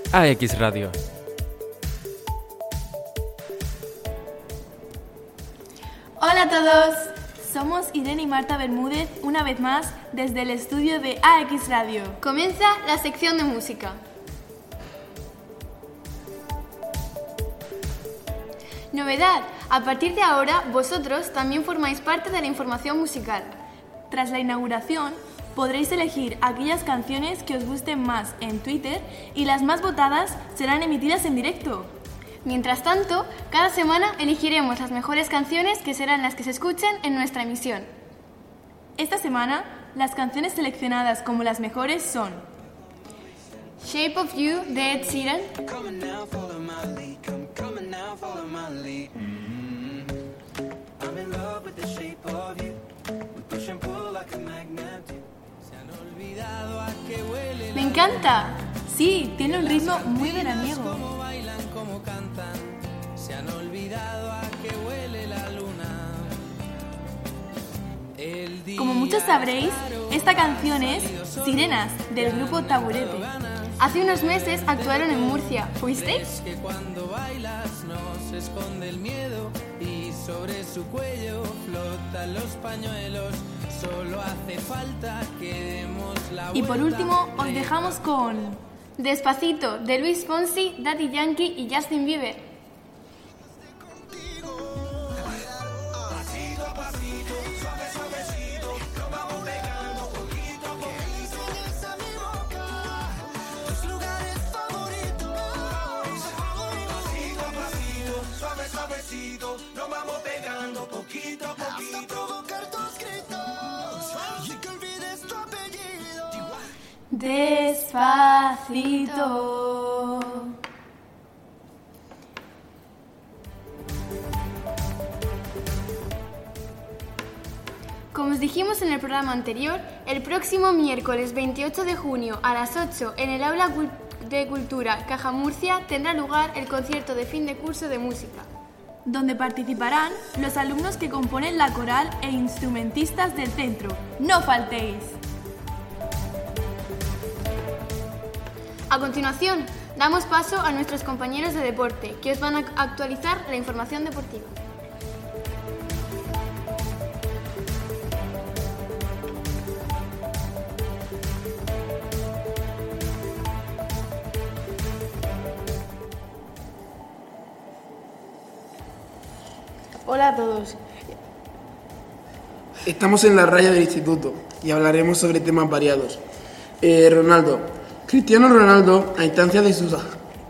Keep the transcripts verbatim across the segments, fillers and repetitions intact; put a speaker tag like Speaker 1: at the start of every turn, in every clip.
Speaker 1: A X Radio.
Speaker 2: Hola a todos, somos Irene y Marta Bermúdez una vez más desde el estudio de A X Radio.
Speaker 3: Comienza la sección de música. Novedad, a partir de ahora vosotros también formáis parte de la información musical.
Speaker 2: Tras la inauguración, podréis elegir aquellas canciones que os gusten más en Twitter y las más votadas serán emitidas en directo.
Speaker 3: Mientras tanto, cada semana elegiremos las mejores canciones que serán las que se escuchen en nuestra emisión.
Speaker 2: Esta semana, las canciones seleccionadas como las mejores son
Speaker 3: Shape of You de Ed Sheeran,
Speaker 2: ¡Me encanta! Sí, tiene un ritmo muy veraniego. Como muchos sabréis, esta canción es Sirenas, del grupo Taburete.
Speaker 3: Hace unos meses actuaron en Murcia. ¿Fuisteis?
Speaker 2: Y por último, os dejamos con
Speaker 3: Despacito, de Luis Fonsi, Daddy Yankee y Justin Bieber.
Speaker 4: Nos vamos pegando poquito a poquito hasta provocar tus gritos y que olvides tu apellido.
Speaker 2: Despacito.
Speaker 3: Como os dijimos en el programa anterior, el próximo miércoles veintiocho de junio a las ocho en el Aula de Cultura Caja Murcia tendrá lugar el concierto de fin de curso de música,
Speaker 2: donde participarán los alumnos que componen la coral e instrumentistas del centro. ¡No faltéis!
Speaker 3: A continuación, damos paso a nuestros compañeros de deporte, que os van a actualizar la información deportiva.
Speaker 5: Hola a todos.
Speaker 6: Estamos en la raya del instituto y hablaremos sobre temas variados. Eh, Ronaldo. Cristiano Ronaldo, a instancias de sus...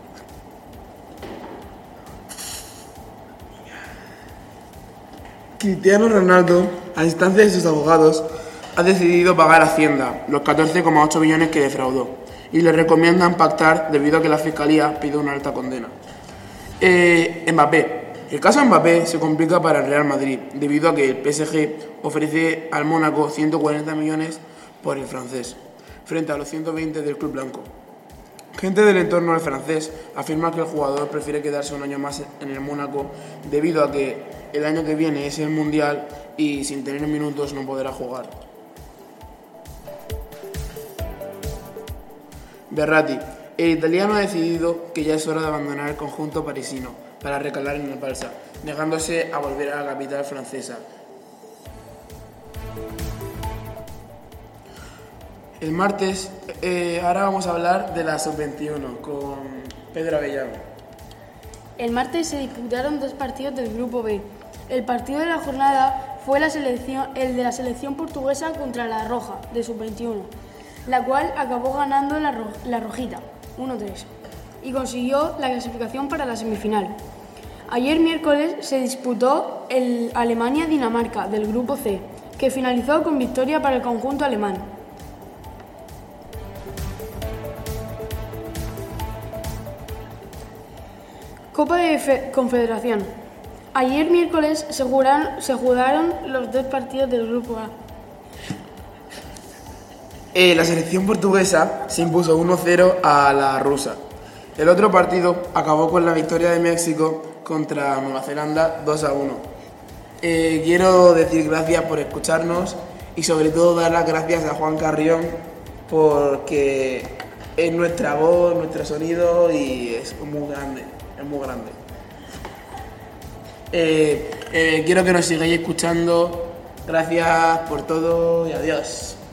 Speaker 6: Cristiano Ronaldo, a instancias de sus abogados, ha decidido pagar a Hacienda los catorce coma ocho millones que defraudó y le recomiendan pactar debido a que la Fiscalía pide una alta condena. Eh, Mbappé. El caso Mbappé se complica para el Real Madrid debido a que el P S G ofrece al Mónaco ciento cuarenta millones por el francés, frente a los ciento veinte del club blanco. Gente del entorno del francés afirma que el jugador prefiere quedarse un año más en el Mónaco debido a que el año que viene es el Mundial y sin tener minutos no podrá jugar. Verratti. El italiano ha decidido que ya es hora de abandonar el conjunto parisino para recalar en el Barça, negándose a volver a la capital francesa. El martes, eh, ahora vamos a hablar de la sub veintiuno con Pedro Avellano.
Speaker 5: El martes se disputaron dos partidos del Grupo B. El partido de la jornada fue la selección, el de la selección portuguesa contra la Roja, de sub veintiuno, la cual acabó ganando la, ro- la Rojita, uno tres, y consiguió la clasificación para la semifinal. Ayer miércoles se disputó el Alemania-Dinamarca del Grupo C, que finalizó con victoria para el conjunto alemán. Copa de Fe- Confederación. Ayer miércoles se jugaron, se jugaron los dos partidos del Grupo A.
Speaker 6: Eh, la selección portuguesa se impuso uno cero a la rusa. El otro partido acabó con la victoria de México contra Nueva Zelanda dos a uno. Eh, quiero decir gracias por escucharnos y sobre todo dar las gracias a Juan Carrión porque es nuestra voz, nuestro sonido y es muy grande, es muy grande. Eh, eh, quiero que nos sigáis escuchando. Gracias por todo y adiós.